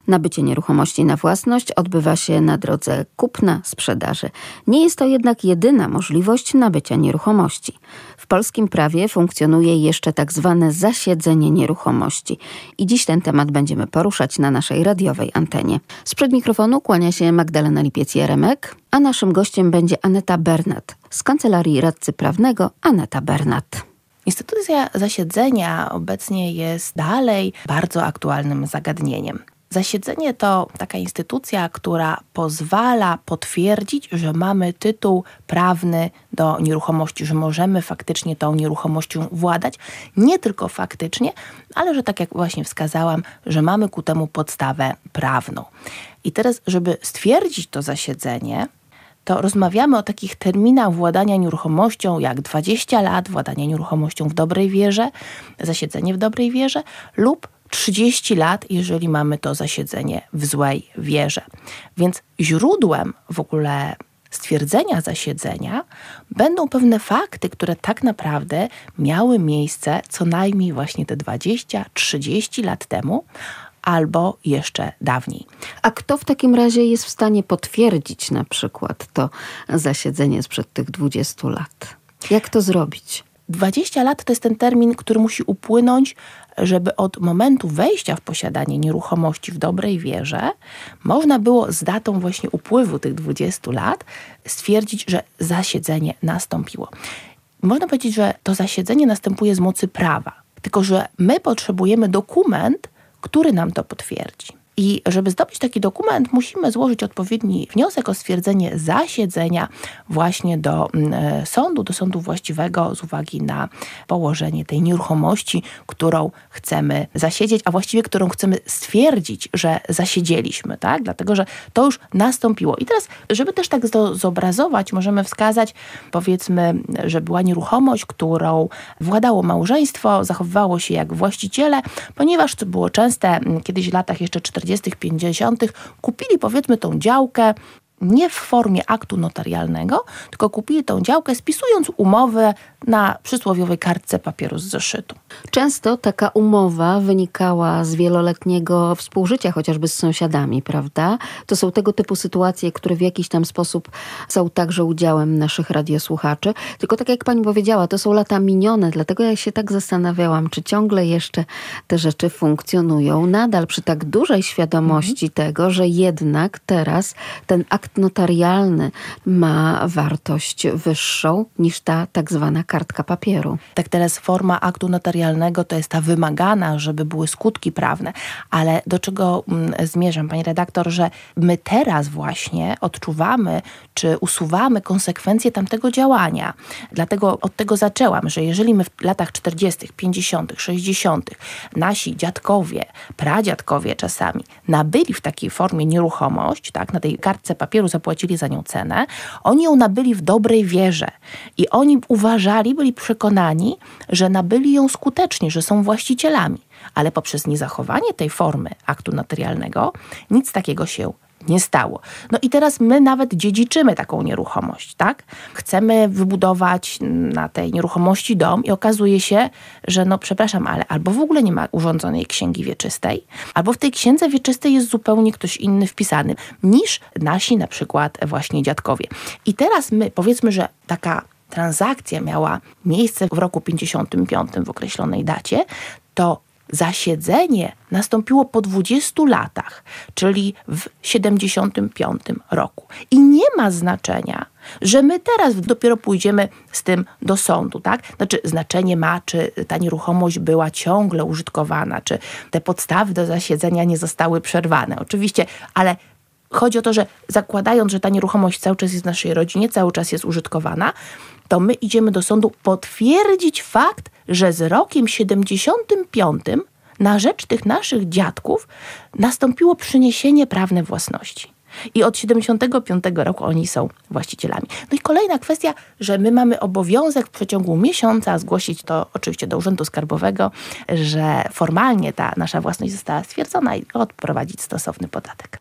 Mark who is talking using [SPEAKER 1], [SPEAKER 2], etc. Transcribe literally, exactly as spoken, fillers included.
[SPEAKER 1] Nabycie nieruchomości na własność odbywa się na drodze kupna, sprzedaży. Nie jest to jednak jedyna możliwość nabycia nieruchomości. W polskim prawie funkcjonuje jeszcze tak zwane zasiedzenie nieruchomości. I dziś ten temat będziemy poruszać na naszej radiowej antenie. Sprzed mikrofonu kłania się Magdalena Lipiec-Jaremek, a naszym gościem będzie Aneta Bernat z Kancelarii Radcy Prawnego Aneta Bernat.
[SPEAKER 2] Instytucja zasiedzenia obecnie jest dalej bardzo aktualnym zagadnieniem. Zasiedzenie to taka instytucja, która pozwala potwierdzić, że mamy tytuł prawny do nieruchomości, że możemy faktycznie tą nieruchomością władać. Nie tylko faktycznie, ale że tak jak właśnie wskazałam, że mamy ku temu podstawę prawną. I teraz, żeby stwierdzić to zasiedzenie, to rozmawiamy o takich terminach władania nieruchomością jak dwadzieścia lat, władanie nieruchomością w dobrej wierze, zasiedzenie w dobrej wierze lub trzydzieści lat, jeżeli mamy to zasiedzenie w złej wierze. Więc źródłem w ogóle stwierdzenia zasiedzenia będą pewne fakty, które tak naprawdę miały miejsce co najmniej właśnie te dwadzieścia trzydzieści lat temu, albo jeszcze dawniej.
[SPEAKER 1] A kto w takim razie jest w stanie potwierdzić na przykład to zasiedzenie sprzed tych dwudziestu lat? Jak to zrobić?
[SPEAKER 2] dwadzieścia lat to jest ten termin, który musi upłynąć, żeby od momentu wejścia w posiadanie nieruchomości w dobrej wierze można było z datą właśnie upływu tych dwudziestu lat stwierdzić, że zasiedzenie nastąpiło. Można powiedzieć, że to zasiedzenie następuje z mocy prawa, tylko że my potrzebujemy dokument, który nam to potwierdzi. I żeby zdobyć taki dokument, musimy złożyć odpowiedni wniosek o stwierdzenie zasiedzenia właśnie do e, sądu, do sądu właściwego z uwagi na położenie tej nieruchomości, którą chcemy zasiedzieć, a właściwie którą chcemy stwierdzić, że zasiedzieliśmy, tak? Dlatego, że to już nastąpiło. I teraz, żeby też tak to zobrazować, możemy wskazać, powiedzmy, że była nieruchomość, którą władało małżeństwo, zachowywało się jak właściciele, ponieważ to było częste, kiedyś w latach jeszcze czterdziestych, pięćdziesiątych kupili powiedzmy tą działkę nie w formie aktu notarialnego, tylko kupili tą działkę spisując umowę na przysłowiowej kartce papieru z zeszytu.
[SPEAKER 1] Często taka umowa wynikała z wieloletniego współżycia, chociażby z sąsiadami, prawda? To są tego typu sytuacje, które w jakiś tam sposób są także udziałem naszych radiosłuchaczy. Tylko tak jak pani powiedziała, to są lata minione, dlatego ja się tak zastanawiałam, czy ciągle jeszcze te rzeczy funkcjonują nadal przy tak dużej świadomości mhm. tego, że jednak teraz ten akt notarialny ma wartość wyższą niż ta tak zwana kartka papieru.
[SPEAKER 2] Tak, teraz forma aktu notarialnego to jest ta wymagana, żeby były skutki prawne. Ale do czego mm, zmierzam, pani redaktor, że my teraz właśnie odczuwamy, czy usuwamy konsekwencje tamtego działania. Dlatego od tego zaczęłam, że jeżeli my w latach czterdziestych, pięćdziesiątych, sześćdziesiątych nasi dziadkowie, pradziadkowie czasami nabyli w takiej formie nieruchomość, tak, na tej kartce papieru zapłacili za nią cenę, oni ją nabyli w dobrej wierze i oni uważali, byli przekonani, że nabyli ją skutecznie, że są właścicielami, ale poprzez niezachowanie tej formy aktu notarialnego nic takiego się nie stało. No i teraz my nawet dziedziczymy taką nieruchomość, tak? Chcemy wybudować na tej nieruchomości dom i okazuje się, że no przepraszam, ale albo w ogóle nie ma urządzonej księgi wieczystej, albo w tej księdze wieczystej jest zupełnie ktoś inny wpisany niż nasi na przykład właśnie dziadkowie. I teraz my powiedzmy, że taka transakcja miała miejsce w roku pięćdziesiątym piątym w określonej dacie, to zasiedzenie nastąpiło po dwudziestu latach, czyli w siedemdziesiątym piątym roku. I nie ma znaczenia, że my teraz dopiero pójdziemy z tym do sądu, tak? Znaczy znaczenie ma, czy ta nieruchomość była ciągle użytkowana, czy te podstawy do zasiedzenia nie zostały przerwane. Oczywiście, ale chodzi o to, że zakładając, że ta nieruchomość cały czas jest w naszej rodzinie, cały czas jest użytkowana, to my idziemy do sądu potwierdzić fakt, że z rokiem siedemdziesiątym piątym na rzecz tych naszych dziadków nastąpiło przyniesienie prawne własności. I od siedemdziesiątego piątego roku oni są właścicielami. No i kolejna kwestia, że my mamy obowiązek w przeciągu miesiąca zgłosić to oczywiście do Urzędu Skarbowego, że formalnie ta nasza własność została stwierdzona i odprowadzić stosowny podatek.